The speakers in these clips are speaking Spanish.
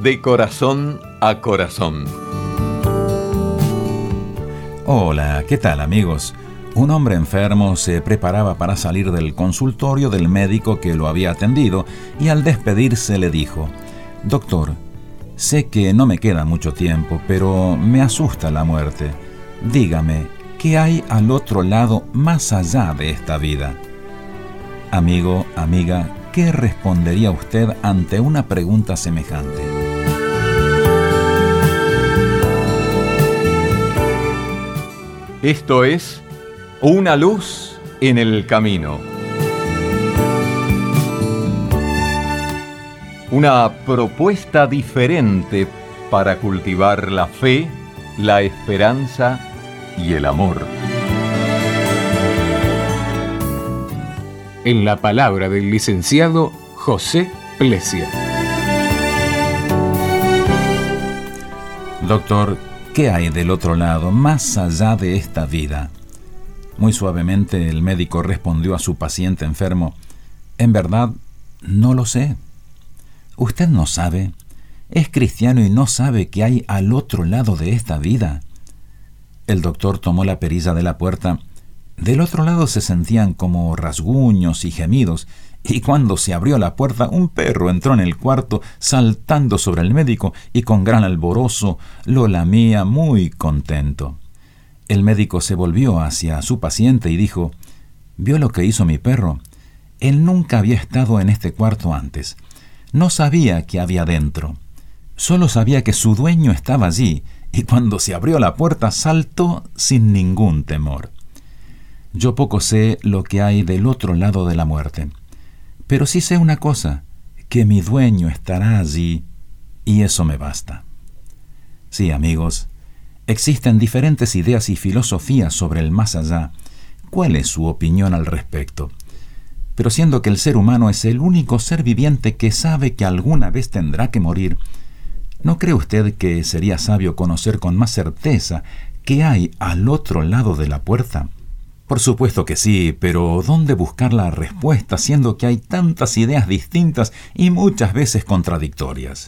de corazón a corazón. Hola, ¿qué tal, amigos? Un hombre enfermo se preparaba para salir del consultorio del médico que lo había atendido y al despedirse le dijo: «Doctor, sé que no me queda mucho tiempo, pero me asusta la muerte. Dígame, ¿qué hay al otro lado más allá de esta vida?». Amigo, amiga, ¿qué respondería usted ante una pregunta semejante? Esto es Una luz en el camino. Una propuesta diferente para cultivar la fe, la esperanza y el amor. En la palabra del licenciado José Plesia. Doctor, ¿qué hay del otro lado, más allá de esta vida? Muy suavemente el médico respondió a su paciente enfermo: «En verdad, no lo sé». «¿Usted no sabe? ¿Es cristiano y no sabe qué hay al otro lado de esta vida?». El doctor tomó la perilla de la puerta. Del otro lado se sentían como rasguños y gemidos, y cuando se abrió la puerta, un perro entró en el cuarto saltando sobre el médico y con gran alborozo lo lamía muy contento. El médico se volvió hacia su paciente y dijo: «¿Vio lo que hizo mi perro? Él nunca había estado en este cuarto antes. No sabía qué había dentro. Solo sabía que su dueño estaba allí, y cuando se abrió la puerta saltó sin ningún temor». Yo poco sé lo que hay del otro lado de la muerte, pero sí sé una cosa, que mi dueño estará allí, y eso me basta. Sí, amigos, existen diferentes ideas y filosofías sobre el más allá. ¿Cuál es su opinión al respecto? Pero siendo que el ser humano es el único ser viviente que sabe que alguna vez tendrá que morir, ¿no cree usted que sería sabio conocer con más certeza qué hay al otro lado de la puerta? Por supuesto que sí, pero ¿dónde buscar la respuesta siendo que hay tantas ideas distintas y muchas veces contradictorias?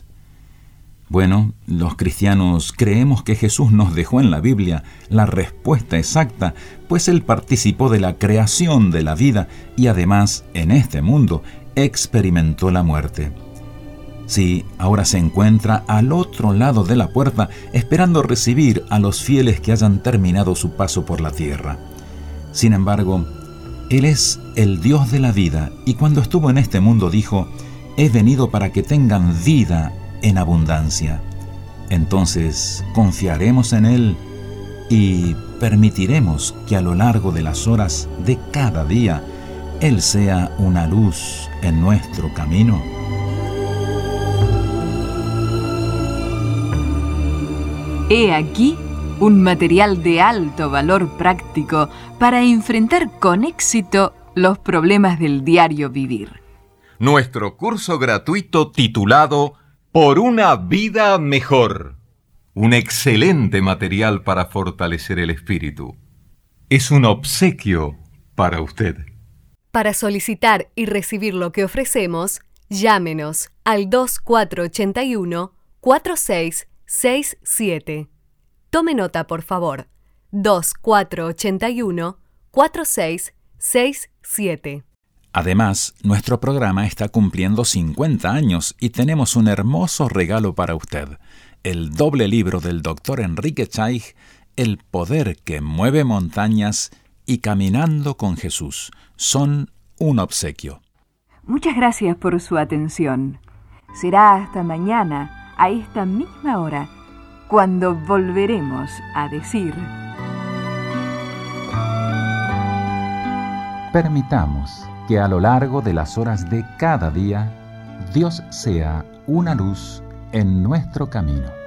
Bueno, los cristianos creemos que Jesús nos dejó en la Biblia la respuesta exacta, pues Él participó de la creación de la vida y además, en este mundo, experimentó la muerte. Sí, ahora se encuentra al otro lado de la puerta, esperando recibir a los fieles que hayan terminado su paso por la tierra. Sin embargo, Él es el Dios de la vida y cuando estuvo en este mundo dijo: «He venido para que tengan vida en abundancia». Entonces, confiaremos en Él y permitiremos que a lo largo de las horas de cada día Él sea una luz en nuestro camino. He aquí un material de alto valor práctico para enfrentar con éxito los problemas del diario vivir. Nuestro curso gratuito titulado Por una vida mejor. Un excelente material para fortalecer el espíritu. Es un obsequio para usted. Para solicitar y recibir lo que ofrecemos, llámenos al 2481-4667. Tome nota, por favor. 2481-4667. Además, nuestro programa está cumpliendo 50 años y tenemos un hermoso regalo para usted. El doble libro del Dr. Enrique Chaig, El poder que mueve montañas y Caminando con Jesús, son un obsequio. Muchas gracias por su atención. Será hasta mañana, a esta misma hora, cuando volveremos a decir: Permitamos que a lo largo de las horas de cada día, Dios sea una luz en nuestro camino.